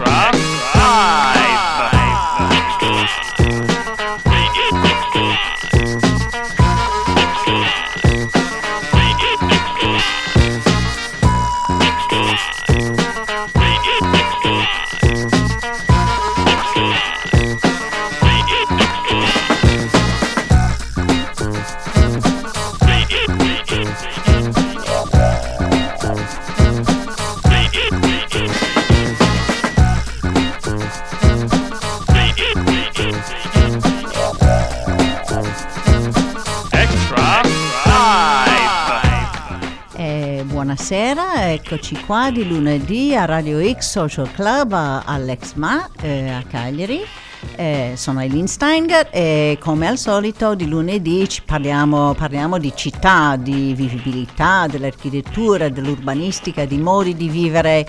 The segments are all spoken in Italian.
Buonasera, eccoci qua di lunedì a Radio X Social Club all'Exma a Cagliari. Sono Eileen Steingart e come al solito di lunedì parliamo di città, di vivibilità, dell'architettura, dell'urbanistica, di modi di vivere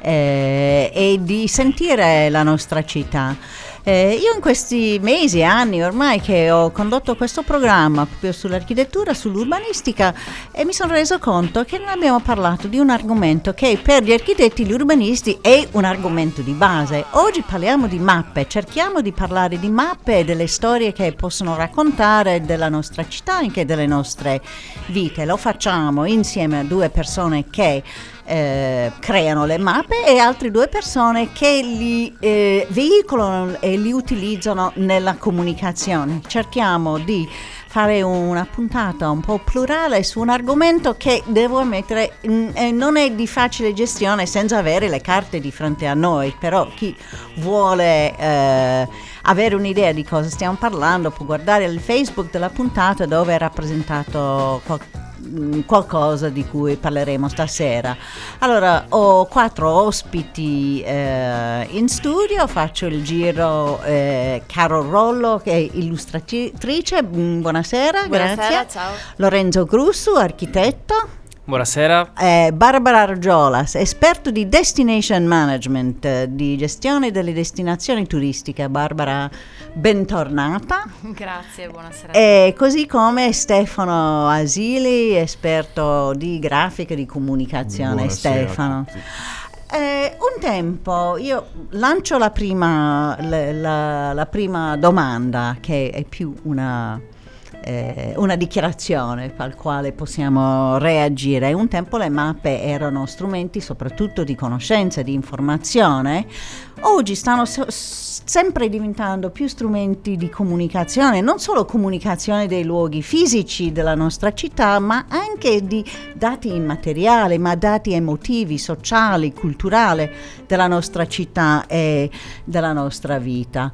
e di sentire la nostra città. Io in questi mesi e anni ormai che ho condotto questo programma proprio sull'architettura, sull'urbanistica, e mi sono reso conto che non abbiamo parlato di un argomento che per gli architetti e gli urbanisti è un argomento di base. Oggi parliamo di mappe, cerchiamo di parlare di mappe e delle storie che possono raccontare della nostra città, anche delle nostre vite. Lo facciamo insieme a due persone che creano le mappe e altre due persone che li veicolano e li utilizzano nella comunicazione. Cerchiamo di fare una puntata un po' plurale su un argomento che, devo ammettere, non è di facile gestione senza avere le carte di fronte a noi, però chi vuole avere un'idea di cosa stiamo parlando può guardare il Facebook della puntata dove è rappresentato qualcosa di cui parleremo stasera. Allora, ho 4 ospiti in studio, faccio il giro. Carol Rollo, che è illustratrice, buonasera, grazie. Ciao. Lorenzo Grussu, architetto. Buonasera. Barbara Argiolas, esperto di destination management, di gestione delle destinazioni turistiche. Barbara, bentornata. Grazie, buonasera. E così come Stefano Asili, esperto di grafica e di comunicazione. Buonasera. Stefano. Un tempo io lancio la prima domanda, che è più una dichiarazione al quale possiamo reagire. Un tempo le mappe erano strumenti soprattutto di conoscenza, di informazione. Oggi stanno sempre diventando più strumenti di comunicazione, non solo comunicazione dei luoghi fisici della nostra città, ma anche di dati immateriali, ma dati emotivi, sociali, culturali della nostra città e della nostra vita.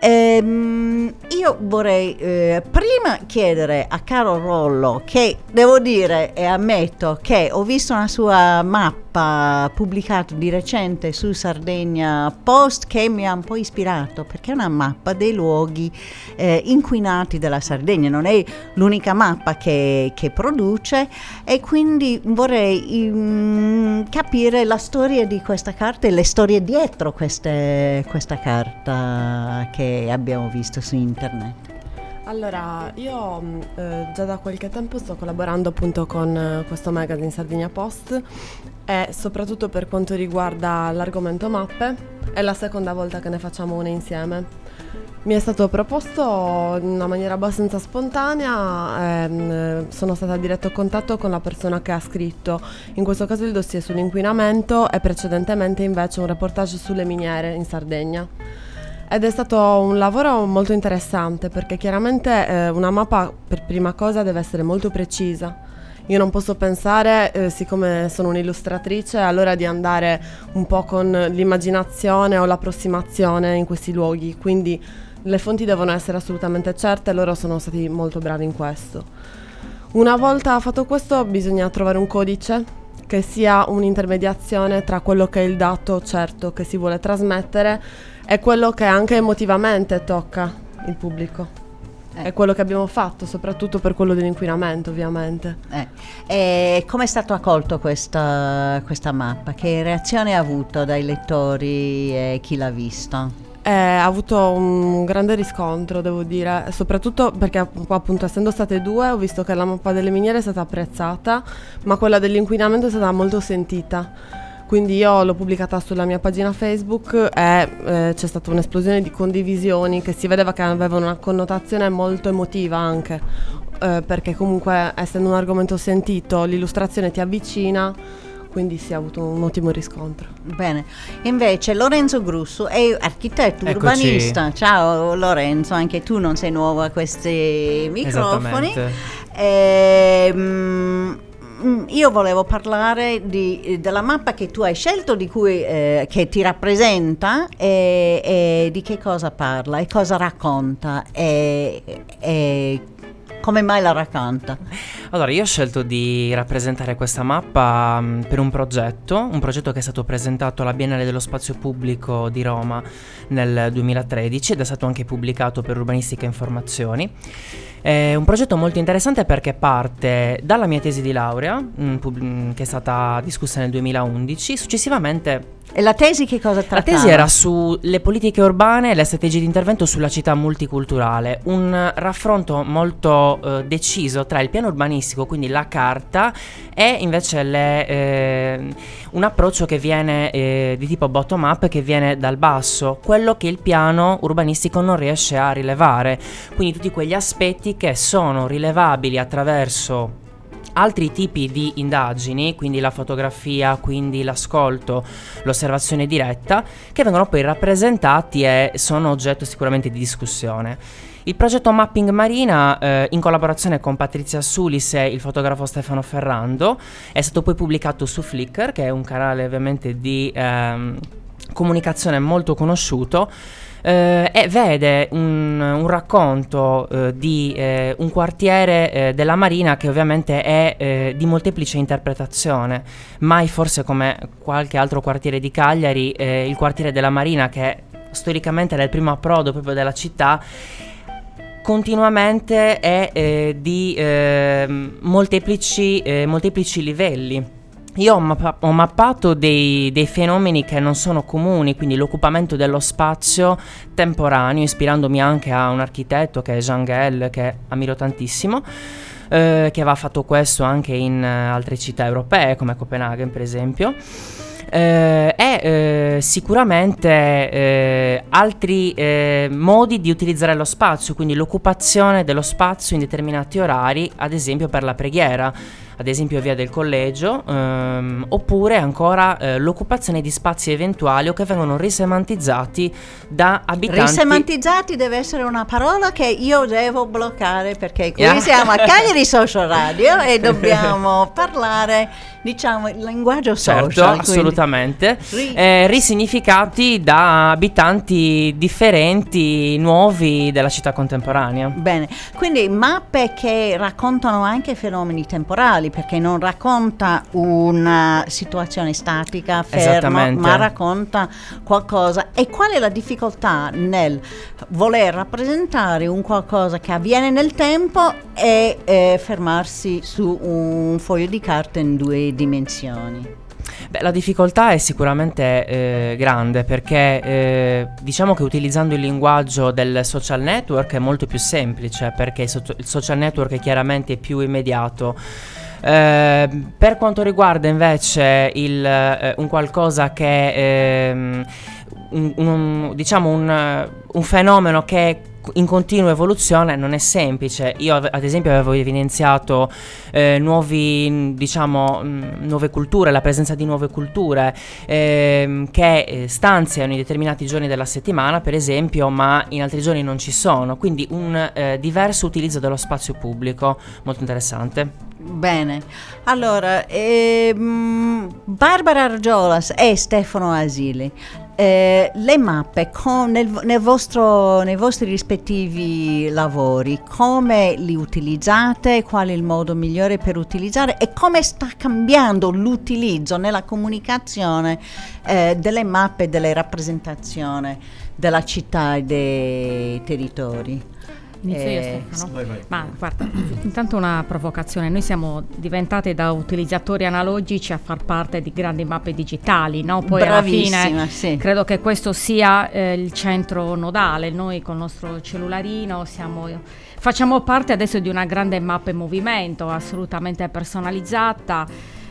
Io vorrei prima chiedere a Carol Rollo, che devo dire e ammetto che ho visto una sua mappa pubblicata di recente su Sardegna Post che mi ha un po' ispirato, perché è una mappa dei luoghi inquinati della Sardegna. Non è l'unica mappa che produce, e quindi vorrei capire la storia di questa carta e le storie dietro questa carta che abbiamo visto su internet. Allora, io già da qualche tempo sto collaborando appunto con questo magazine Sardegna Post, e soprattutto per quanto riguarda l'argomento mappe è la seconda volta che ne facciamo una insieme. Mi è stato proposto in una maniera abbastanza spontanea, sono stata a diretto contatto con la persona che ha scritto, in questo caso il dossier sull'inquinamento e precedentemente invece un reportage sulle miniere in Sardegna. Ed è stato un lavoro molto interessante, perché chiaramente una mappa per prima cosa deve essere molto precisa. Io non posso pensare, siccome sono un'illustratrice, allora di andare un po' con l'immaginazione o l'approssimazione in questi luoghi, quindi le fonti devono essere assolutamente certe, e loro sono stati molto bravi in questo. Una volta fatto questo bisogna trovare un codice che sia un'intermediazione tra quello che è il dato certo che si vuole trasmettere e quello che anche emotivamente tocca il pubblico. È quello che abbiamo fatto, soprattutto per quello dell'inquinamento, ovviamente. E come è stato accolto questa mappa? Che reazione ha avuto dai lettori e chi l'ha visto? Ha avuto un grande riscontro, devo dire, soprattutto perché appunto essendo state due ho visto che la mappa delle miniere è stata apprezzata, ma quella dell'inquinamento è stata molto sentita. quindi io l'ho pubblicata sulla mia pagina Facebook e c'è stata un'esplosione di condivisioni che si vedeva che aveva una connotazione molto emotiva anche, perché comunque essendo un argomento sentito l'illustrazione ti avvicina, quindi si è avuto un ottimo riscontro. Bene, invece Lorenzo Grusso è architetto Eccoci. urbanista. Ciao Lorenzo, anche tu non sei nuovo a questi microfoni. Io volevo parlare della mappa che tu hai scelto, di cui che ti rappresenta e di che cosa parla e cosa racconta e come mai la racconta. Allora, io ho scelto di rappresentare questa mappa per un progetto che è stato presentato alla Biennale dello Spazio Pubblico di Roma nel 2013 ed è stato anche pubblicato per Urbanistica e Informazioni. È un progetto molto interessante perché parte dalla mia tesi di laurea, che è stata discussa nel 2011, successivamente. E la tesi che cosa trattava? La tesi era sulle politiche urbane e le strategie di intervento sulla città multiculturale, un raffronto molto deciso tra il piano urbanistico, quindi la carta, e invece un approccio che viene di tipo bottom up, che viene dal basso, quello che il piano urbanistico non riesce a rilevare, quindi tutti quegli aspetti che sono rilevabili attraverso altri tipi di indagini, quindi la fotografia, quindi l'ascolto, l'osservazione diretta, che vengono poi rappresentati e sono oggetto sicuramente di discussione. Il progetto Mapping Marina, in collaborazione con Patrizia Sulis e il fotografo Stefano Ferrando, è stato poi pubblicato su Flickr, che è un canale ovviamente di comunicazione molto conosciuto, e vede un racconto di un quartiere della Marina che ovviamente è di molteplice interpretazione. Mai forse come qualche altro quartiere di Cagliari, il quartiere della Marina, che storicamente era il primo approdo proprio della città, continuamente è di molteplici livelli. Io ho mappato dei fenomeni che non sono comuni, quindi l'occupamento dello spazio temporaneo, ispirandomi anche a un architetto che è Jean Gehl, che ammiro tantissimo, che aveva fatto questo anche in altre città europee come Copenaghen per esempio. Sicuramente altri modi di utilizzare lo spazio, quindi l'occupazione dello spazio in determinati orari, ad esempio per la preghiera, ad esempio via del collegio, oppure ancora l'occupazione di spazi eventuali o che vengono risemantizzati da abitanti. Risemantizzati deve essere una parola che io devo bloccare, perché qui siamo a Cagliari Social Radio e dobbiamo parlare, diciamo, il linguaggio social. Certo, assolutamente. Risignificati da abitanti differenti, nuovi della città contemporanea. Bene, quindi mappe che raccontano anche fenomeni temporali, perché non racconta una situazione statica, ferma, ma racconta qualcosa. E qual è la difficoltà nel voler rappresentare un qualcosa che avviene nel tempo e fermarsi su un foglio di carta in 2 dimensioni? Beh, la difficoltà è sicuramente grande, perché diciamo che utilizzando il linguaggio del social network è molto più semplice, perché il social network è chiaramente più immediato. Per quanto riguarda invece un qualcosa che un fenomeno che è in continua evoluzione, non è semplice. Io ad esempio avevo evidenziato nuove culture, la presenza di nuove culture che stanziano in determinati giorni della settimana per esempio, ma in altri giorni non ci sono, quindi un diverso utilizzo dello spazio pubblico molto interessante. Bene, allora Barbara Argiolas e Stefano Asili, le mappe nei vostri rispettivi lavori, come li utilizzate, qual è il modo migliore per utilizzare e come sta cambiando l'utilizzo nella comunicazione delle mappe, delle rappresentazizioni della città e dei territori? Inizio io, Stefano. Vai. Ma guarda, intanto una provocazione: noi siamo diventate da utilizzatori analogici a far parte di grandi mappe digitali, no? Poi Bravissima, alla fine sì. credo che questo sia il centro nodale. Noi col nostro cellularino facciamo parte adesso di una grande mappa in movimento, assolutamente personalizzata,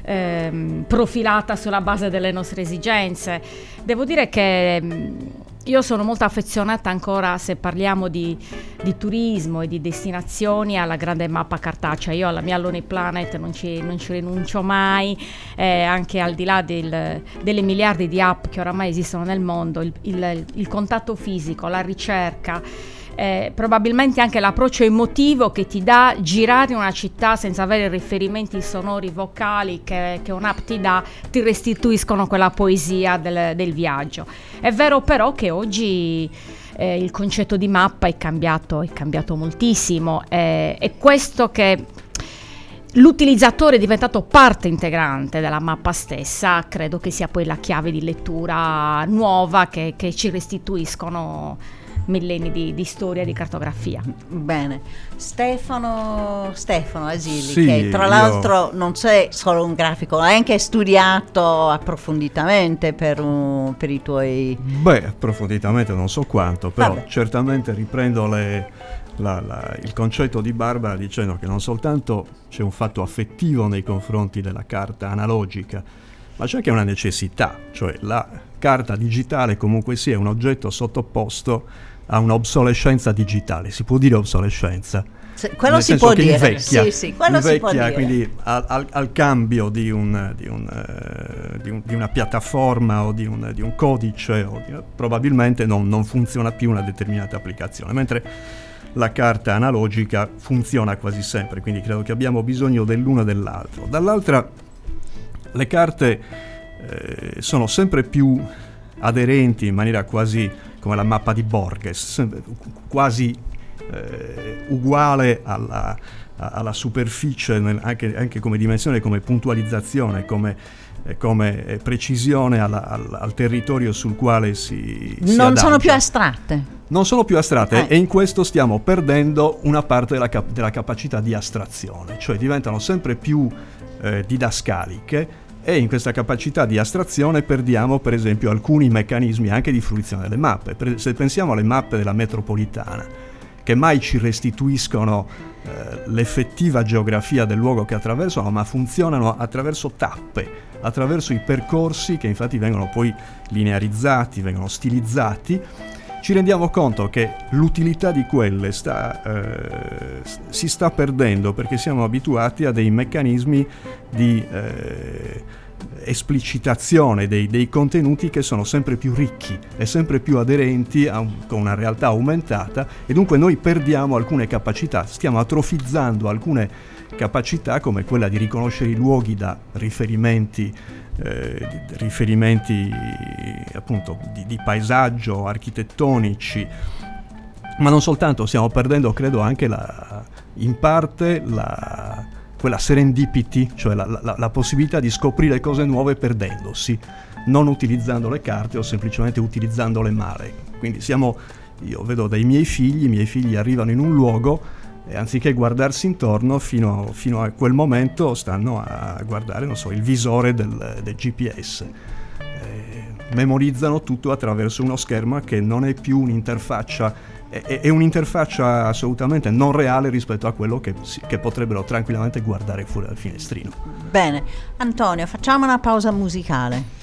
profilata sulla base delle nostre esigenze. Devo dire che io sono molto affezionata ancora, se parliamo di turismo e di destinazioni, alla grande mappa cartacea. Io alla mia Lonely Planet non ci rinuncio mai, anche al di là delle miliardi di app che oramai esistono nel mondo, il contatto fisico, la ricerca, probabilmente anche l'approccio emotivo che ti dà girare in una città senza avere riferimenti sonori, vocali che un'app ti dà, ti restituiscono quella poesia del viaggio. È vero però che oggi il concetto di mappa è cambiato moltissimo, è questo che l'utilizzatore è diventato parte integrante della mappa stessa, credo che sia poi la chiave di lettura nuova che ci restituiscono millenni di storia e di cartografia. Bene, Stefano Asili, sì, che tra l'altro non sei solo un grafico, hai anche studiato approfonditamente per i tuoi... Beh, approfonditamente non so quanto, però Vabbè. certamente riprendo il concetto di Barbara dicendo che non soltanto c'è un fatto affettivo nei confronti della carta analogica, ma c'è anche una necessità, cioè la carta digitale comunque sia un oggetto sottoposto a un'obsolescenza digitale. Si può dire obsolescenza? Quello nel si senso può che dire, invecchia, sì, quello si può dire. Quindi al cambio di una piattaforma o di un codice probabilmente non funziona più una determinata applicazione, mentre la carta analogica funziona quasi sempre, quindi credo che abbiamo bisogno dell'uno e dell'altro. Dall'altra, le carte sono sempre più aderenti in maniera quasi come la mappa di Borges, quasi uguale alla superficie, anche come dimensione, come puntualizzazione, come precisione al territorio sul quale si non adagia. sono più astratte. Non sono più astratte e in questo stiamo perdendo una parte della capacità di astrazione, cioè diventano sempre più didascaliche, e in questa capacità di astrazione perdiamo per esempio alcuni meccanismi anche di fruizione delle mappe. Se pensiamo alle mappe della metropolitana, che mai ci restituiscono l'effettiva geografia del luogo che attraversano, ma funzionano attraverso tappe, attraverso i percorsi che infatti vengono poi linearizzati, vengono stilizzati, ci rendiamo conto che l'utilità di quelle si sta perdendo, perché siamo abituati a dei meccanismi di esplicitazione dei contenuti che sono sempre più ricchi e sempre più aderenti con una realtà aumentata, e dunque noi perdiamo alcune capacità, stiamo atrofizzando alcune capacità come quella di riconoscere i luoghi da riferimenti appunto di paesaggio, architettonici, ma non soltanto, stiamo perdendo credo anche in parte quella serendipity, cioè la possibilità di scoprire cose nuove perdendosi, non utilizzando le carte o semplicemente utilizzandole male. Quindi io vedo dai miei figli arrivano in un luogo e anziché guardarsi intorno fino a quel momento stanno a guardare, non so, il visore del GPS. Memorizzano tutto attraverso uno schermo che non è più un'interfaccia, è un'interfaccia assolutamente non reale rispetto a quello che potrebbero tranquillamente guardare fuori dal finestrino. Bene, Antonio, facciamo una pausa musicale.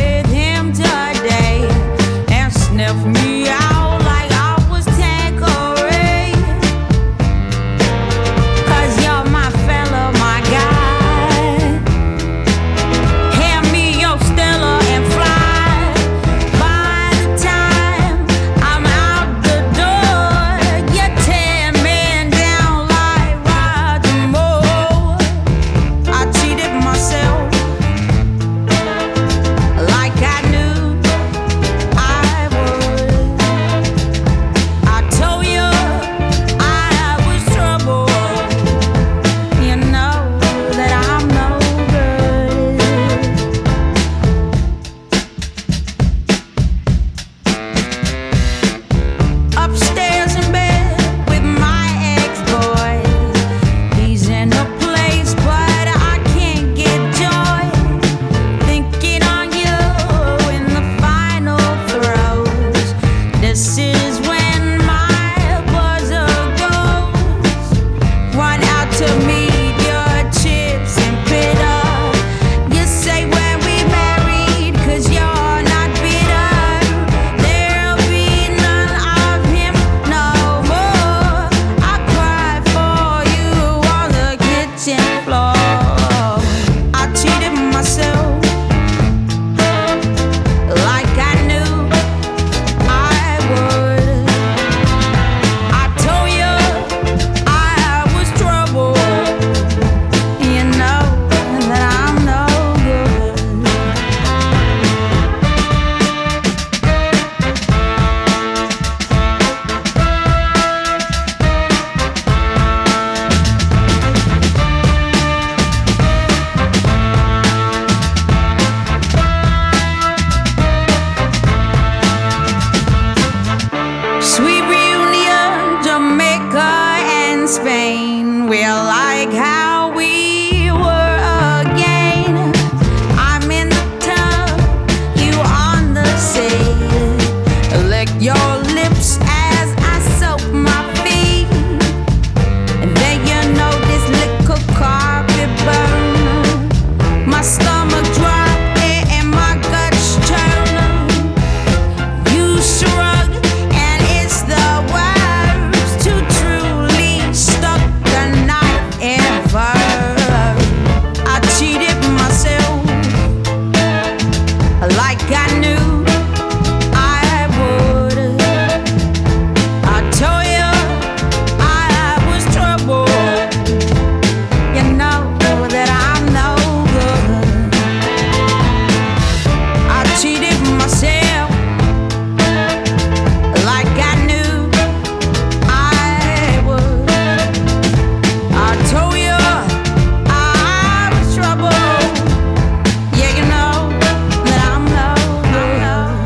Sniff me out like I was Tanqueray. rain. We're like how we were again. I'm in the tub, you on the sea. Lick your lips as I soak my feet. And then you know this little carpet burn. My stomach drop and my guts turn. You shrug and it's the words to truly stuck the knife ever. I cheated myself like I knew I would. I told you I was trouble. You know that I'm no good. I cheated myself like I knew I would. I told you I was trouble. Yeah, you know that I'm no good.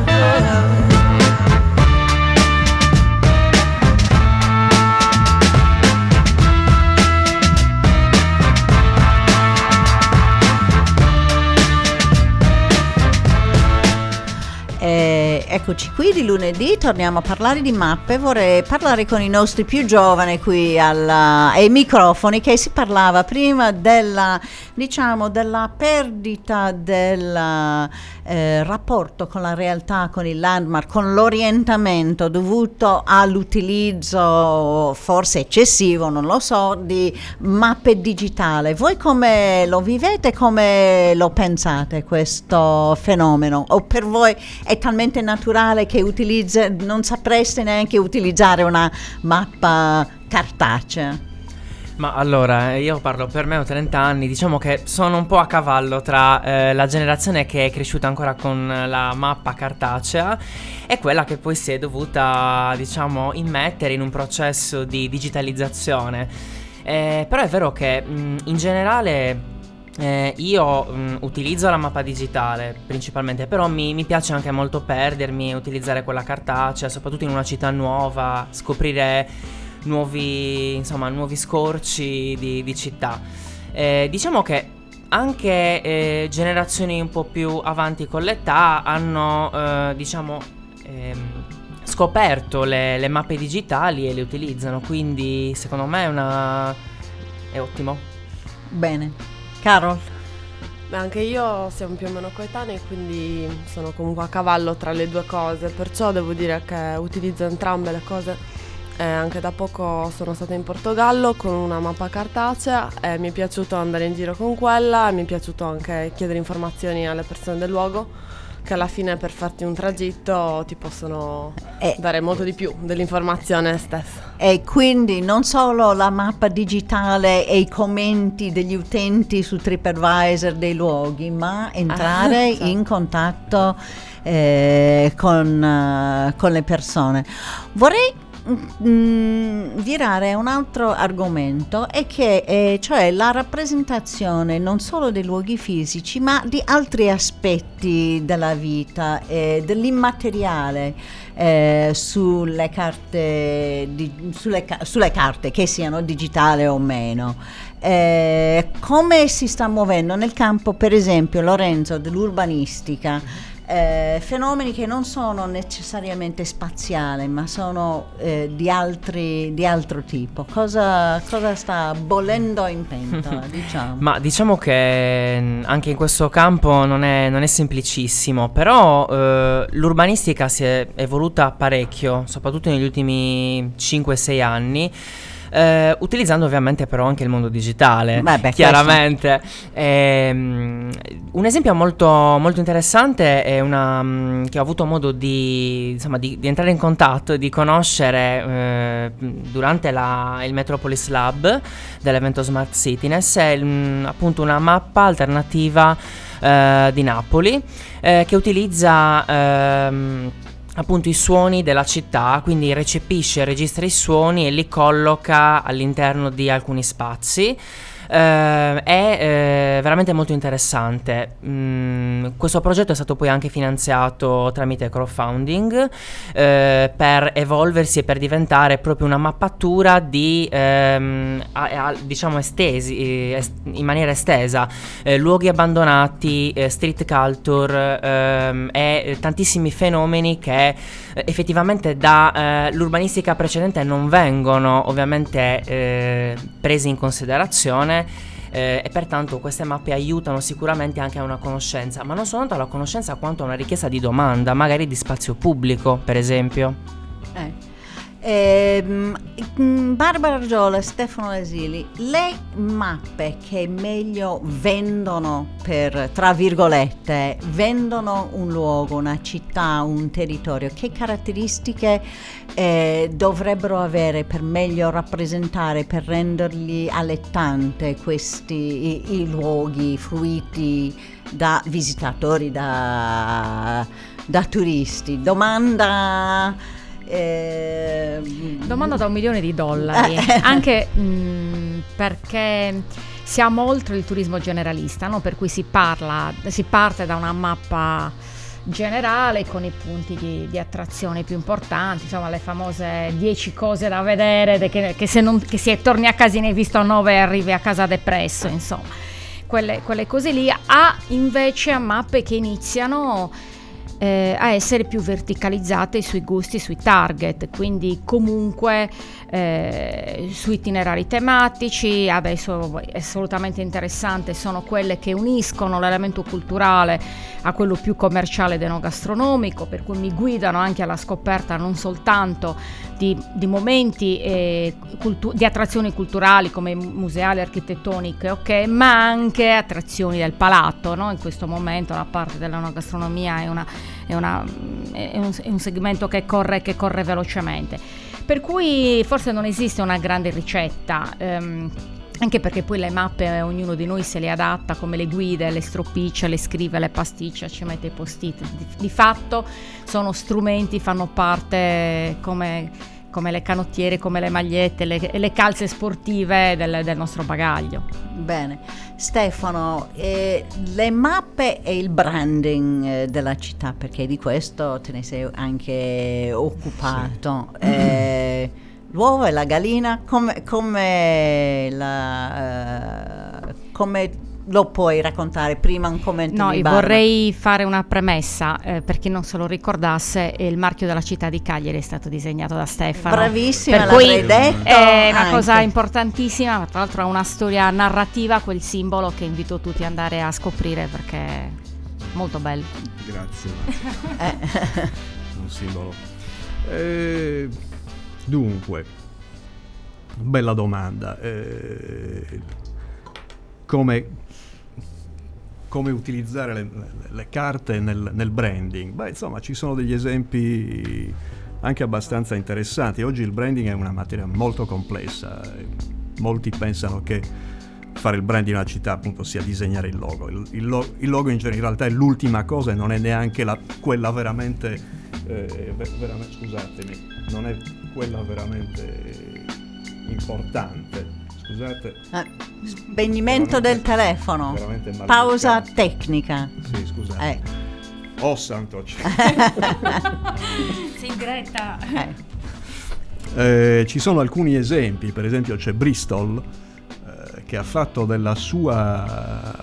Eccoci qui di lunedì, torniamo a parlare di mappe. Vorrei parlare con i nostri più giovani qui ai microfoni, che si parlava prima della perdita del rapporto con la realtà, con il landmark, con l'orientamento dovuto all'utilizzo forse eccessivo, non lo so, di mappe digitali. Voi come lo vivete, come lo pensate questo fenomeno? O per voi è talmente naturale che non sapreste neanche utilizzare una mappa cartacea? Ma allora, io parlo per me, ho 30 anni, diciamo che sono un po' a cavallo tra la generazione che è cresciuta ancora con la mappa cartacea e quella che poi si è dovuta, diciamo, immettere in un processo di digitalizzazione. Però è vero che in generale io utilizzo la mappa digitale principalmente, però mi piace anche molto perdermi e utilizzare quella cartacea, soprattutto in una città nuova, scoprire nuovi scorci di città. Diciamo che anche generazioni un po' più avanti con l'età hanno scoperto le mappe digitali e le utilizzano, quindi secondo me è ottimo. Bene. Carol? Beh, anche io siamo più o meno coetanei, quindi sono comunque a cavallo tra le due cose, perciò devo dire che utilizzo entrambe le cose. Anche da poco sono stata in Portogallo con una mappa cartacea e mi è piaciuto andare in giro con quella, e mi è piaciuto anche chiedere informazioni alle persone del luogo, che alla fine per farti un tragitto ti possono dare molto di più dell'informazione stessa. E quindi non solo la mappa digitale e i commenti degli utenti su TripAdvisor dei luoghi, ma entrare certo. in contatto con le persone. Vorrei virare un altro argomento, e che cioè la rappresentazione non solo dei luoghi fisici ma di altri aspetti della vita, dell'immateriale sulle carte sulle carte, che siano digitali o meno. Come si sta muovendo nel campo, per esempio, Lorenzo, dell'urbanistica, fenomeni che non sono necessariamente spaziali ma sono di altro tipo? Cosa sta bollendo in pentola, diciamo? Ma diciamo che anche in questo campo non è semplicissimo, però l'urbanistica si è evoluta parecchio, soprattutto negli ultimi 5-6 anni. Utilizzando ovviamente però anche il mondo digitale, chiaramente. Un esempio molto, molto interessante è che ho avuto modo di entrare in contatto e di conoscere durante il Metropolis Lab dell'evento Smart Cityness, è appunto una mappa alternativa di Napoli che utilizza appunto i suoni della città, quindi recepisce e registra i suoni e li colloca all'interno di alcuni spazi. È veramente molto interessante. Questo progetto è stato poi anche finanziato tramite crowdfunding per evolversi e per diventare proprio una mappatura di diciamo in maniera estesa, luoghi abbandonati, street culture e tantissimi fenomeni che effettivamente da l'urbanistica precedente non vengono ovviamente presi in considerazione. E pertanto queste mappe aiutano sicuramente anche a una conoscenza, ma non soltanto alla conoscenza quanto a una richiesta di domanda, magari di spazio pubblico, per esempio. Barbara Giola, Stefano Asili, le mappe che meglio vendono, per tra virgolette, vendono un luogo, una città, un territorio, che caratteristiche dovrebbero avere per meglio rappresentare, per renderli allettante questi i luoghi fruiti da visitatori, da turisti? Domanda da $1 milione, anche perché siamo oltre il turismo generalista, no? Per cui si parte da una mappa generale con i punti di attrazione più importanti, insomma le famose 10 cose da vedere, che se torni a casa ne hai visto 9 e arrivi a casa depresso, insomma quelle cose lì, invece a mappe che iniziano a essere più verticalizzate sui gusti, sui target, quindi comunque su itinerari tematici. Adesso è assolutamente interessante sono quelle che uniscono l'elemento culturale a quello più commerciale ed enogastronomico, per cui mi guidano anche alla scoperta non soltanto di momenti di attrazioni culturali come museali, architettoniche, ok, ma anche attrazioni del palato, no? In questo momento la parte dell'enogastronomia è un segmento che corre velocemente, per cui forse non esiste una grande ricetta, anche perché poi le mappe ognuno di noi se le adatta, come le guide, le stropiccia, le scrive, le pasticcia, ci mette i post-it. Di fatto sono strumenti, fanno parte come le canottiere, come le magliette, le calze sportive del nostro bagaglio. Bene. Stefano, le mappe e il branding della città, perché di questo te ne sei anche occupato. Sì. L'uovo e la gallina, come lo puoi raccontare? Prima un commento di Barbara. Vorrei fare una premessa, per chi non se lo ricordasse, il marchio della città di Cagliari è stato disegnato da Stefano. Bravissima, per cui detto, è una cosa importantissima, tra l'altro ha una storia narrativa, quel simbolo che invito tutti ad andare a scoprire perché è molto bello. Grazie. Un simbolo. Dunque, bella domanda. Come utilizzare le carte nel branding? Beh, insomma, ci sono degli esempi anche abbastanza interessanti. Oggi il branding è una materia molto complessa. Molti pensano che fare il branding di una città appunto sia disegnare il logo. Il logo in realtà è l'ultima cosa e non è neanche quella veramente, scusatemi, non è quella veramente importante. Scusate. Spegnimento del telefono. Pausa tecnica. Sì, scusate. Oh santo. Sei in diretta. Ci sono alcuni esempi, per esempio c'è Bristol che ha fatto della sua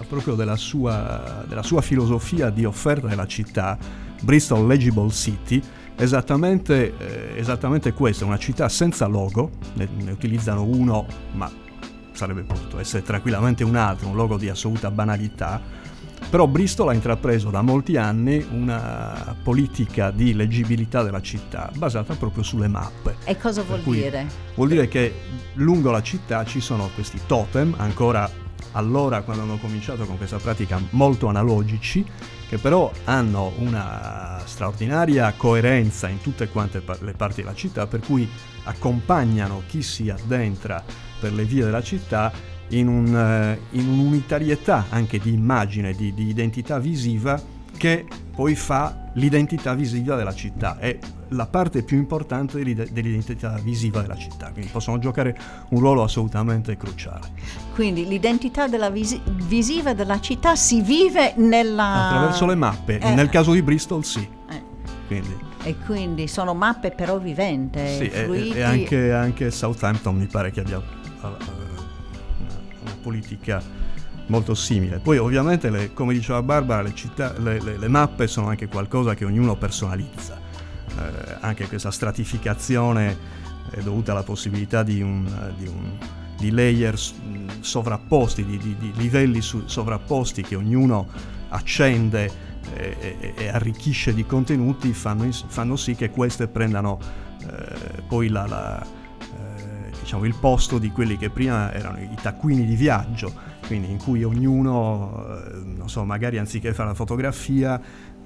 filosofia di offerta della città, Bristol Legible City, esattamente questo, una città senza logo, ne utilizzano uno, ma sarebbe potuto essere tranquillamente un altro, un logo di assoluta banalità, però Bristol ha intrapreso da molti anni una politica di leggibilità della città basata proprio sulle mappe. E cosa vuol dire? Vuol dire che lungo la città ci sono questi totem, ancora allora quando hanno cominciato con questa pratica molto analogici, che però hanno una straordinaria coerenza in tutte quante le parti della città, per cui accompagnano chi si addentra per le vie della città in un'unitarietà anche di immagine, di identità visiva che poi fa l'identità visiva della città, è la parte più importante dell'identità visiva della città, quindi possono giocare un ruolo assolutamente cruciale. Quindi l'identità visiva della città si vive attraverso le mappe, nel caso di Bristol sì. E quindi sono mappe però viventi, sì, fluidi. E anche Southampton mi pare che abbia una politica molto simile. Poi ovviamente, come diceva Barbara, le mappe sono anche qualcosa che ognuno personalizza. Anche questa stratificazione è dovuta alla possibilità di layer sovrapposti, di livelli sovrapposti che ognuno accende e arricchisce di contenuti, fanno sì che queste prendano poi diciamo il posto di quelli che prima erano i taccuini di viaggio, quindi in cui ognuno non so, magari anziché fare la fotografia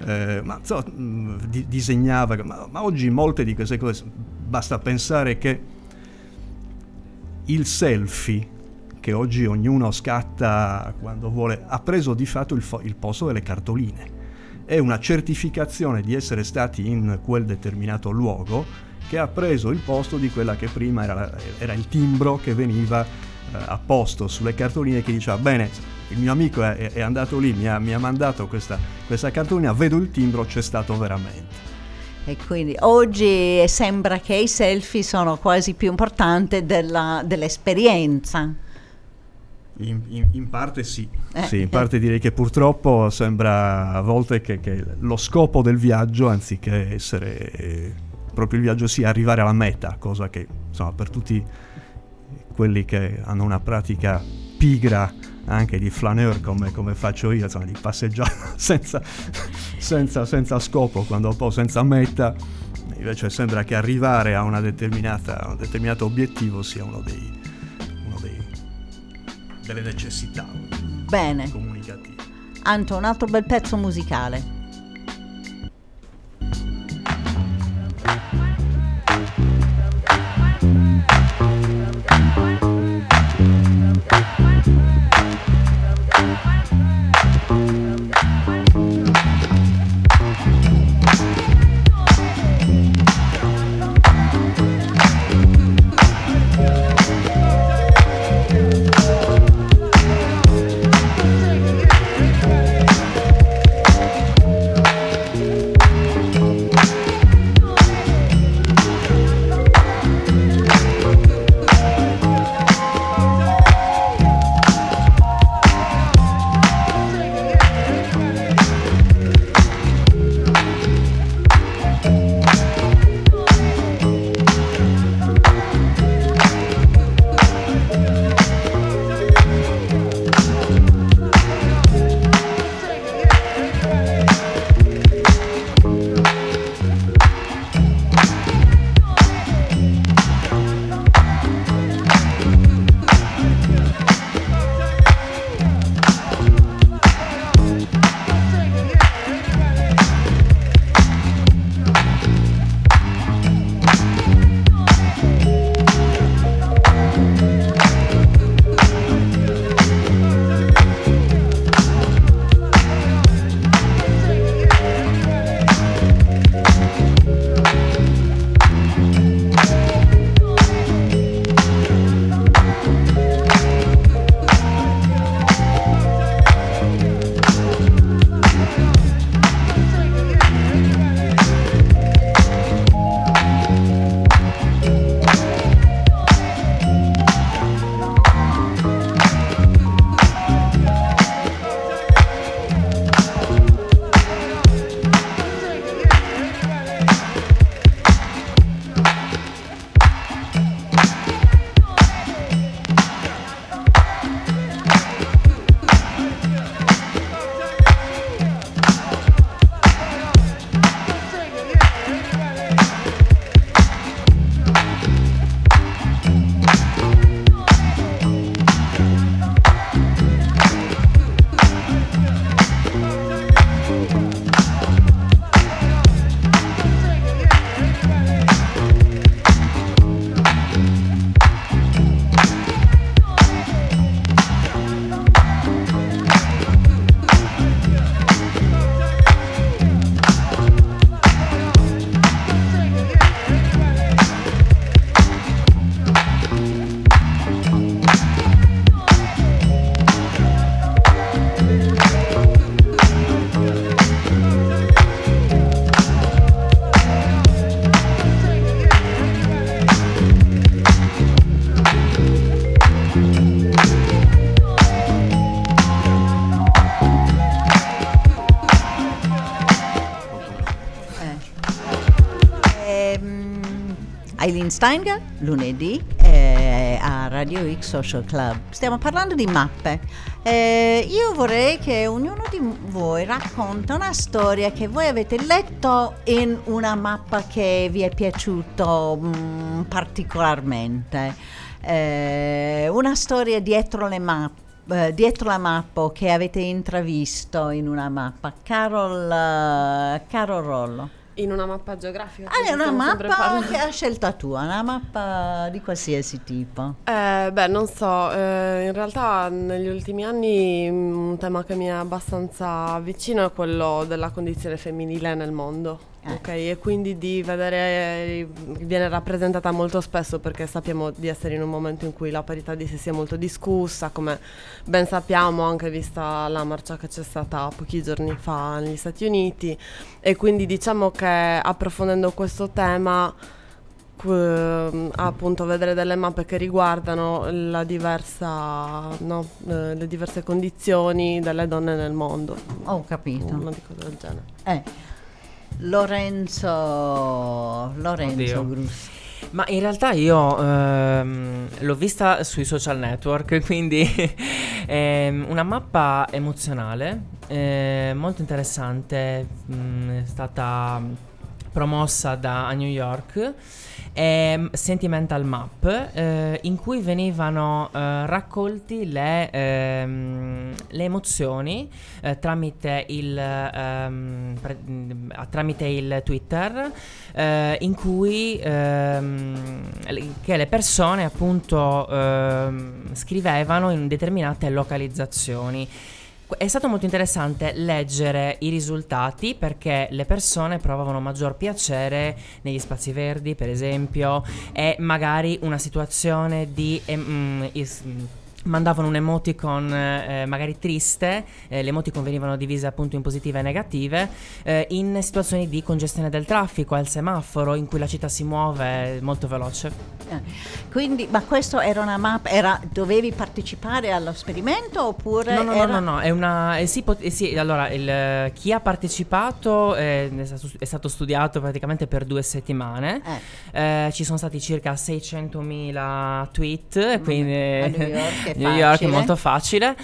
disegnava, ma oggi molte di queste cose, basta pensare che il selfie che oggi ognuno scatta quando vuole ha preso di fatto il posto delle cartoline. È una certificazione di essere stati in quel determinato luogo che ha preso il posto di quella che prima era il timbro che veniva apposto sulle cartoline, che diceva: bene, il mio amico è andato lì, mi ha mandato questa cartolina, vedo il timbro, c'è stato veramente. E quindi oggi sembra che i selfie sono quasi più importanti dell'esperienza. In parte sì, in parte direi che purtroppo sembra a volte che lo scopo del viaggio, anziché essere proprio il viaggio, sia arrivare alla meta, cosa che insomma per tutti quelli che hanno una pratica pigra anche di flaneur come faccio io, insomma, di passeggiare senza scopo, quando un po' senza meta, invece sembra che arrivare a un determinato obiettivo sia delle necessità comunicative. Anto, un altro bel pezzo musicale. Steingart, lunedì a Radio X Social Club. Stiamo parlando di mappe. Io vorrei che ognuno di voi racconta una storia che voi avete letto in una mappa che vi è piaciuto particolarmente. Una storia dietro le mappe. Dietro la mappa che avete intravisto in una mappa. Carol Rollo. In una mappa geografica? È una mappa che hai scelta tu, una mappa di qualsiasi tipo. Non so, in realtà negli ultimi anni un tema che mi è abbastanza vicino è quello della condizione femminile nel mondo. Ok, e quindi di vedere viene rappresentata molto spesso, perché sappiamo di essere in un momento in cui la parità di sessi è molto discussa, come ben sappiamo anche vista la marcia che c'è stata pochi giorni fa negli Stati Uniti, e quindi diciamo che approfondendo questo tema appunto vedere delle mappe che riguardano le diverse condizioni delle donne nel mondo. Ho capito. Una di cose del genere. Lorenzo Grussi. Ma in realtà io l'ho vista sui social network, quindi una mappa emozionale, molto interessante, è stata promossa a New York, Sentimental Map, in cui venivano raccolti le emozioni tramite il Twitter, in cui che le persone appunto scrivevano in determinate localizzazioni. È stato molto interessante leggere i risultati, perché le persone provavano maggior piacere negli spazi verdi, per esempio, e magari una situazione di mandavano un emoticon magari triste, le emoticon venivano divise appunto in positive e negative, in situazioni di congestione del traffico, al semaforo, in cui la città si muove molto veloce. Quindi, ma questo era una mappa, dovevi partecipare all'esperimento oppure No, è una sì, allora chi ha partecipato è stato studiato praticamente per 2 settimane. Ci sono stati circa 600.000 tweet, quindi New York è molto facile,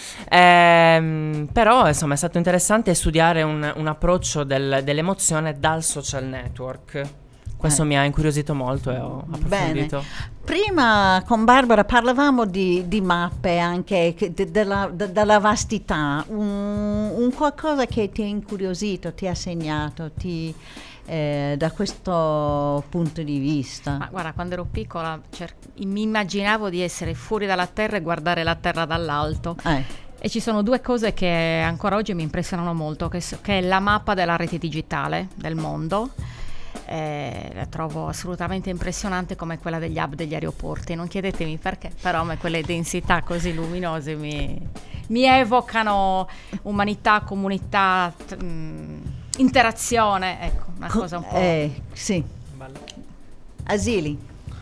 però insomma è stato interessante studiare un approccio dell'emozione dal social network. Questo mi ha incuriosito molto e ho approfondito. Bene. Prima con Barbara parlavamo di mappe, anche della vastità, un qualcosa che ti ha incuriosito, ti ha segnato, da questo punto di vista. Ma guarda, quando ero piccola mi immaginavo di essere fuori dalla terra e guardare la terra dall'alto. E ci sono 2 cose che ancora oggi mi impressionano molto, che è la mappa della rete digitale del mondo. La trovo assolutamente impressionante, come quella degli hub degli aeroporti. Non chiedetemi perché, però quelle densità così luminose mi evocano umanità, comunità, interazione, ecco, una cosa un po'. Sì. Asili.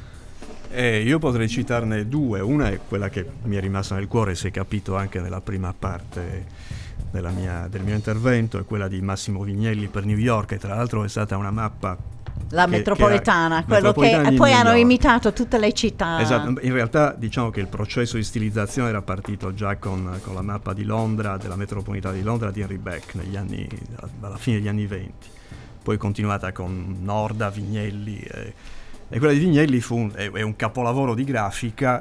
Io potrei citarne 2. Una è quella che mi è rimasta nel cuore, si è capito anche nella prima parte del mio intervento, è quella di Massimo Vignelli per New York, e tra l'altro è stata una mappa metropolitana, quello che poi hanno imitato tutte le città. Esatto, in realtà diciamo che il processo di stilizzazione era partito già con la mappa di Londra, della metropolitana di Londra di Henry Beck alla fine degli anni 20, poi continuata con Norda, Vignelli, e quella di Vignelli è un capolavoro di grafica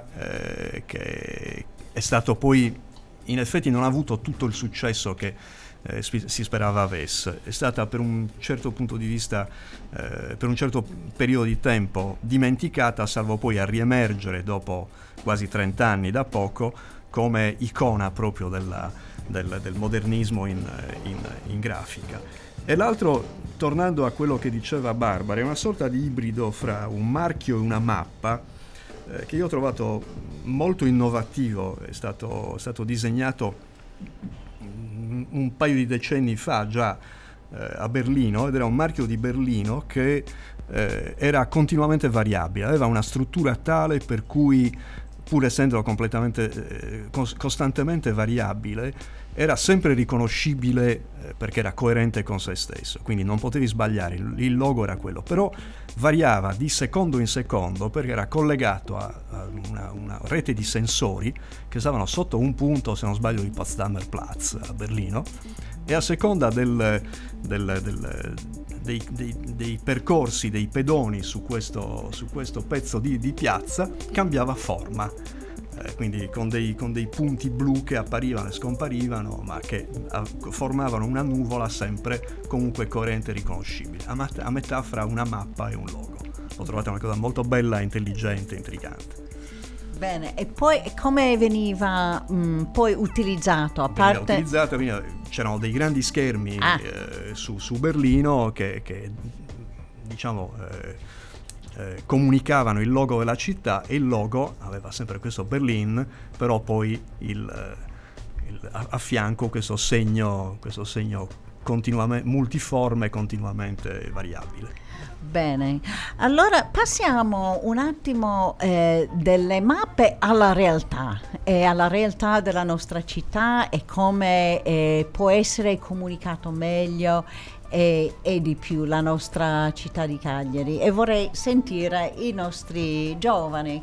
che è stato poi, in effetti non ha avuto tutto il successo che si sperava avesse. È stata per un certo punto di vista, per un certo periodo di tempo dimenticata, salvo poi a riemergere dopo quasi 30 anni da poco come icona proprio del modernismo in grafica. E l'altro, tornando a quello che diceva Barbara, è una sorta di ibrido fra un marchio e una mappa, che io ho trovato molto innovativo. È stato disegnato un paio di decenni fa già a Berlino, ed era un marchio di Berlino che era continuamente variabile, aveva una struttura tale per cui pur essendo completamente costantemente variabile, era sempre riconoscibile perché era coerente con se stesso, quindi non potevi sbagliare, il logo era quello, però variava di secondo in secondo perché era collegato a una rete di sensori che stavano sotto un punto, se non sbaglio, di Potsdamer Platz a Berlino, e a seconda dei percorsi dei pedoni su questo pezzo di piazza cambiava forma. Quindi con dei punti blu che apparivano e scomparivano, ma che formavano una nuvola sempre comunque coerente e riconoscibile, a metà fra una mappa e un logo. Ho trovato una cosa molto bella, intelligente, intrigante. Bene, e poi come veniva poi utilizzato? A parte c'erano dei grandi schermi su Berlino che diciamo comunicavano il logo della città, e il logo aveva sempre questo Berlin, però poi a fianco questo segno continuamente multiforme, continuamente variabile. Bene, allora passiamo un attimo delle mappe alla realtà della nostra città e come può essere comunicato meglio e di più la nostra città di Cagliari, e vorrei sentire i nostri giovani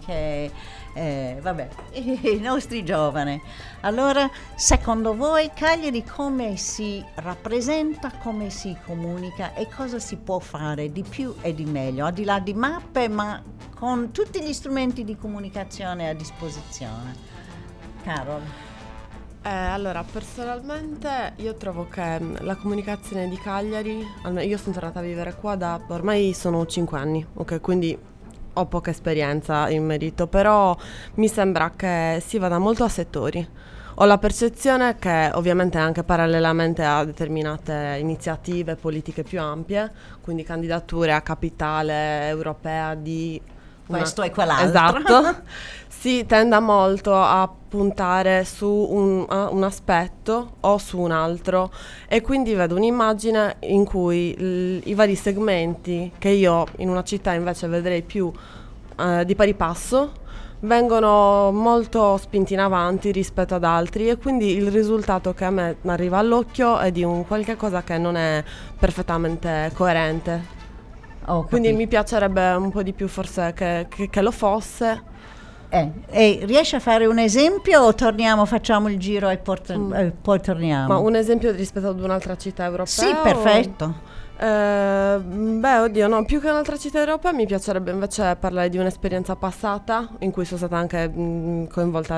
i nostri giovani. Allora, secondo voi Cagliari come si rappresenta, come si comunica e cosa si può fare di più e di meglio, al di là di mappe, ma con tutti gli strumenti di comunicazione a disposizione? Carol? Allora, personalmente io trovo che la comunicazione di Cagliari, io sono tornata a vivere qua da ormai sono 5 anni, ok, quindi ho poca esperienza in merito, però mi sembra che si vada molto a settori. Ho la percezione che ovviamente anche parallelamente a determinate iniziative politiche più ampie, quindi candidature a capitale europea di questo e quell'altro. Esatto. Si tenda molto a puntare su un aspetto o su un altro, e quindi vedo un'immagine in cui i vari segmenti che io in una città invece vedrei più di pari passo vengono molto spinti in avanti rispetto ad altri, e quindi il risultato che a me arriva all'occhio è di un qualche cosa che non è perfettamente coerente. Quindi mi piacerebbe un po' di più forse che lo fosse. E riesci a fare un esempio o facciamo il giro e poi torniamo? Ma un esempio rispetto ad un'altra città europea? Sì, perfetto. Oddio, no, più che un'altra città europea mi piacerebbe invece parlare di un'esperienza passata in cui sono stata anche coinvolta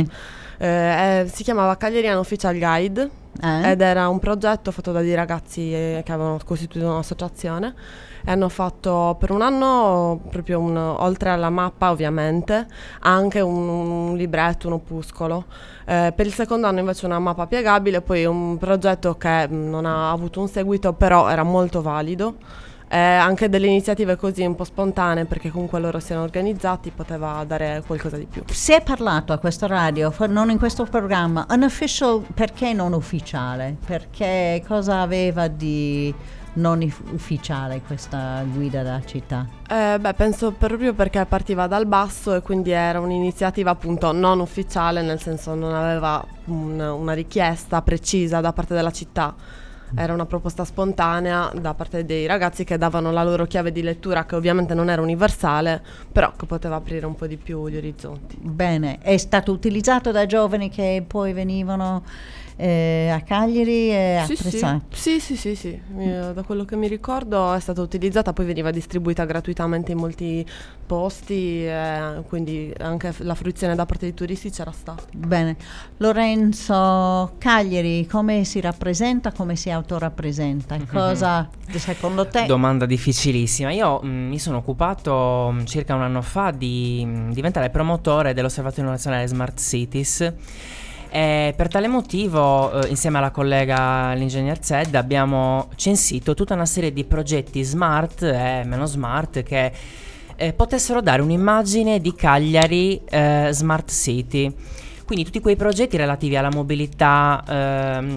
Bene. Si chiamava Cagliariano Official Guide ed era un progetto fatto da dei ragazzi che avevano costituito un'associazione e hanno fatto per un anno proprio oltre alla mappa ovviamente anche un libretto, un opuscolo. Per il secondo anno invece una mappa piegabile, poi un progetto che non ha avuto un seguito però era molto valido. Anche delle iniziative così un po' spontanee, perché comunque loro siano organizzati, poteva dare qualcosa di più. Si è parlato a questo radio, non in questo programma, unofficial, perché non ufficiale? Perché cosa aveva di non ufficiale questa guida della città? Penso proprio perché partiva dal basso e quindi era un'iniziativa appunto non ufficiale, nel senso non aveva una richiesta precisa da parte della città. Era una proposta spontanea da parte dei ragazzi che davano la loro chiave di lettura, che ovviamente non era universale, però che poteva aprire un po' di più gli orizzonti. Bene, è stato utilizzato da giovani che poi venivano a Cagliari e apprezzato? Sì. Da quello che mi ricordo è stata utilizzata, poi veniva distribuita gratuitamente in molti posti, quindi anche la fruizione da parte dei turisti c'era stata. Bene. Lorenzo, Cagliari come si rappresenta, come si autorappresenta? Cosa secondo te? Domanda difficilissima. Io mi sono occupato circa un anno fa di diventare promotore dell'Osservatorio Nazionale Smart Cities. Per tale motivo, insieme alla collega l'ingegner Zed, abbiamo censito tutta una serie di progetti smart e meno smart che potessero dare un'immagine di Cagliari Smart City. Quindi tutti quei progetti relativi alla mobilità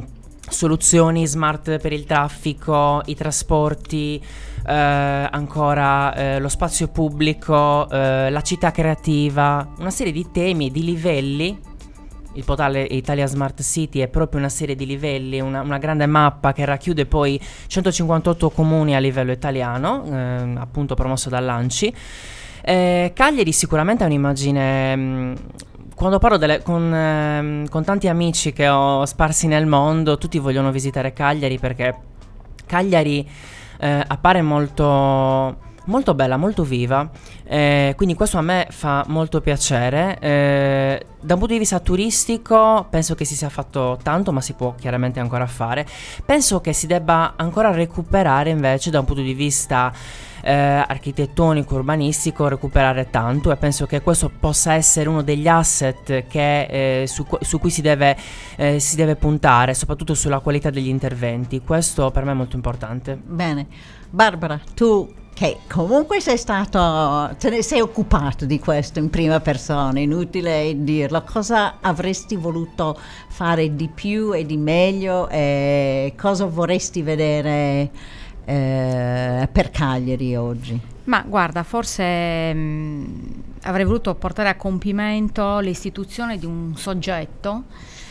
soluzioni smart per il traffico, i trasporti, ancora lo spazio pubblico, la città creativa, una serie di temi, di livelli. Il portale Italia Smart City è proprio una serie di livelli, una grande mappa che racchiude poi 158 comuni a livello italiano, appunto promosso dall'ANCI. Cagliari sicuramente è un'immagine. Quando parlo con tanti amici che ho sparsi nel mondo, tutti vogliono visitare Cagliari perché Cagliari appare molto bella, molto viva, quindi questo a me fa molto piacere. Da un punto di vista turistico penso che si sia fatto tanto, ma si può chiaramente ancora fare. Penso che si debba ancora recuperare invece da un punto di vista architettonico, urbanistico, recuperare tanto, e penso che questo possa essere uno degli asset che su cui si deve puntare, soprattutto sulla qualità degli interventi. Questo per me è molto importante. Bene, Barbara, tu che comunque te ne sei occupato di questo in prima persona, inutile dirlo, cosa avresti voluto fare di più e di meglio, e cosa vorresti vedere per Cagliari oggi? Ma guarda, forse avrei voluto portare a compimento l'istituzione di un soggetto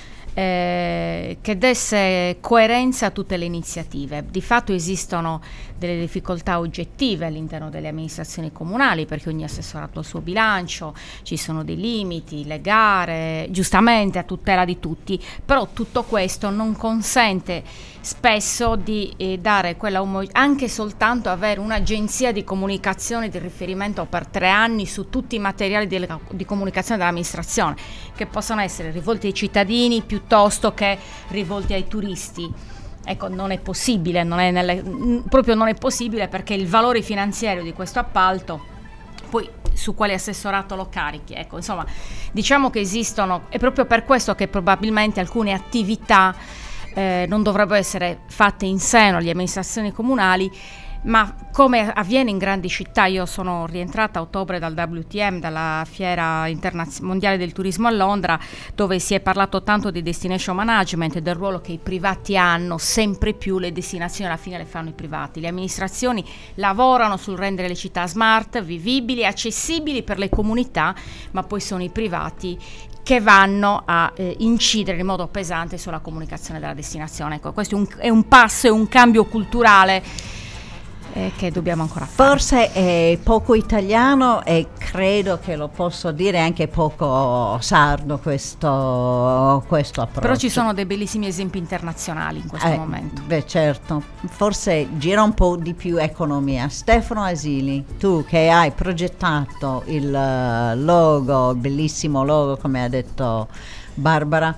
che desse coerenza a tutte le iniziative. Di fatto esistono delle difficoltà oggettive all'interno delle amministrazioni comunali, perché ogni assessorato ha il suo bilancio, ci sono dei limiti, le gare, giustamente a tutela di tutti, però tutto questo non consente spesso di dare quella anche soltanto avere un'agenzia di comunicazione di riferimento per 3 anni su tutti i materiali di comunicazione dell'amministrazione, che possono essere rivolti ai cittadini piuttosto che rivolti ai turisti. Ecco, non è possibile, proprio non è possibile, perché il valore finanziario di questo appalto, poi su quale assessorato lo carichi, ecco, insomma, diciamo che esistono, è proprio per questo che probabilmente alcune attività non dovrebbero essere fatte in seno alle amministrazioni comunali, ma come avviene in grandi città. Io sono rientrata a ottobre dal WTM, dalla Fiera Mondiale del Turismo a Londra, dove si è parlato tanto di destination management e del ruolo che i privati hanno. Sempre più le destinazioni alla fine le fanno i privati. Le amministrazioni lavorano sul rendere le città smart, vivibili, accessibili per le comunità, ma poi sono i privati che vanno a incidere in modo pesante sulla comunicazione della destinazione. Ecco, questo è un passo, è un cambio culturale che dobbiamo ancora fare. Forse è poco italiano, e credo che lo posso dire anche poco sardo questo approccio. Però ci sono dei bellissimi esempi internazionali in questo momento. Beh, certo, forse gira un po' di più economia. Stefano Asili, tu che hai progettato il logo, il bellissimo logo, come ha detto Barbara,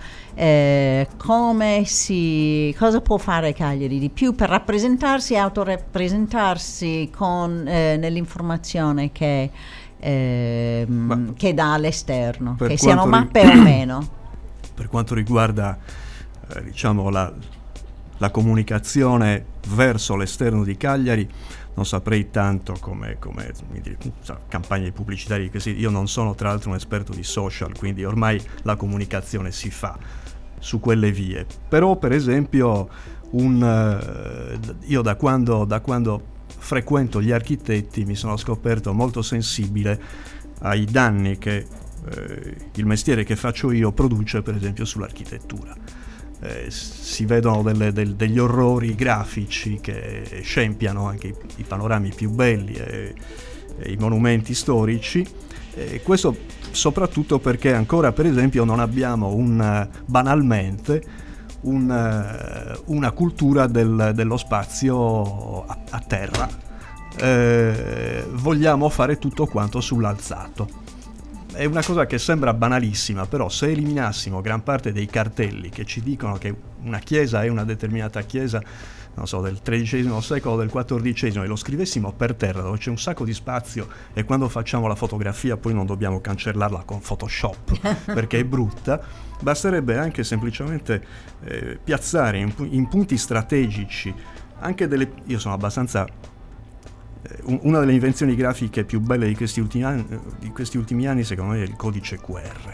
cosa può fare Cagliari di più per rappresentarsi e autorappresentarsi nell'informazione che dà all'esterno, che siano mappe o meno? Per quanto riguarda diciamo la comunicazione verso l'esterno di Cagliari, non saprei tanto come campagne pubblicitarie, che io non sono tra l'altro un esperto di social, quindi ormai la comunicazione si fa su quelle vie. Però per esempio io da quando frequento gli architetti mi sono scoperto molto sensibile ai danni che il mestiere che faccio io produce, per esempio, sull'architettura. Si vedono degli orrori grafici che scempiano anche i panorami più belli e i monumenti storici, e questo soprattutto perché ancora, per esempio, non abbiamo banalmente una cultura dello spazio a terra. Vogliamo fare tutto quanto sull'alzato. È una cosa che sembra banalissima, però se eliminassimo gran parte dei cartelli che ci dicono che una chiesa è una determinata chiesa, non so, del XIII secolo o del XIV, e lo scrivessimo per terra dove c'è un sacco di spazio, e quando facciamo la fotografia poi non dobbiamo cancellarla con Photoshop perché è brutta, basterebbe anche semplicemente piazzare in punti strategici anche io sono abbastanza una delle invenzioni grafiche più belle di questi ultimi anni secondo me è il codice QR.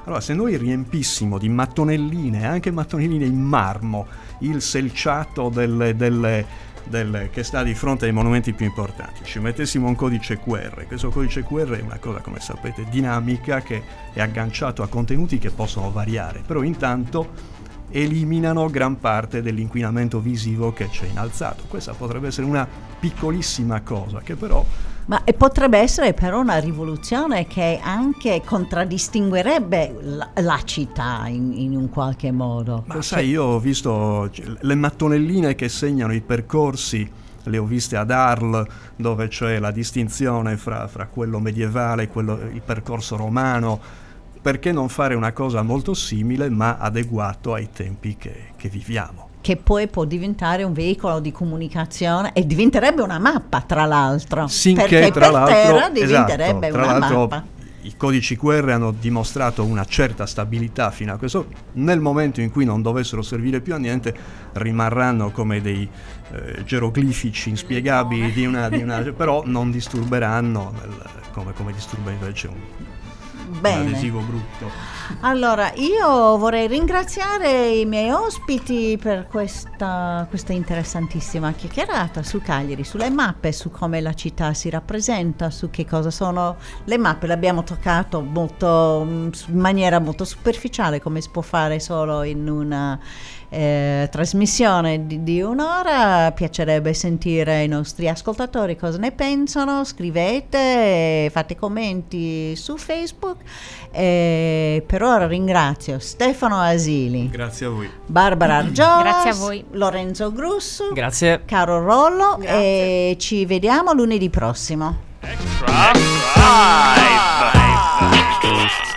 Allora, se noi riempissimo di mattonelline, anche mattonelline in marmo, il selciato che sta di fronte ai monumenti più importanti, ci mettessimo un codice QR, questo codice QR è una cosa, come sapete, dinamica, che è agganciato a contenuti che possono variare, però intanto eliminano gran parte dell'inquinamento visivo che c'è innalzato. Questa potrebbe essere una piccolissima cosa che però... Ma potrebbe essere però una rivoluzione che anche contraddistinguerebbe la città in un qualche modo. Ma sai, io ho visto le mattonelline che segnano i percorsi, le ho viste ad Arles, dove c'è la distinzione fra quello medievale e il percorso romano. Perché non fare una cosa molto simile ma adeguato ai tempi che viviamo? Che poi può diventare un veicolo di comunicazione e diventerebbe una mappa, tra l'altro. Perché tra l'altro, terra diventerebbe tra una l'altro, mappa. I codici QR hanno dimostrato una certa stabilità fino a questo. Nel momento in cui non dovessero servire più a niente, rimarranno come dei geroglifici inspiegabili di una però non disturberanno come disturba invece un adesivo brutto. Allora, io vorrei ringraziare i miei ospiti per questa interessantissima chiacchierata su Cagliari, sulle mappe, su come la città si rappresenta, su che cosa sono le mappe. L'abbiamo toccato in maniera molto superficiale, come si può fare solo in una trasmissione di un'ora. Piacerebbe sentire i nostri ascoltatori cosa ne pensano. Scrivete, fate commenti su Facebook. Per ora ringrazio Stefano Asili, grazie a voi, Barbara Argiolas, grazie a voi, Lorenzo Grussu, grazie, Caro Rollo, grazie. E ci vediamo lunedì prossimo. Extra.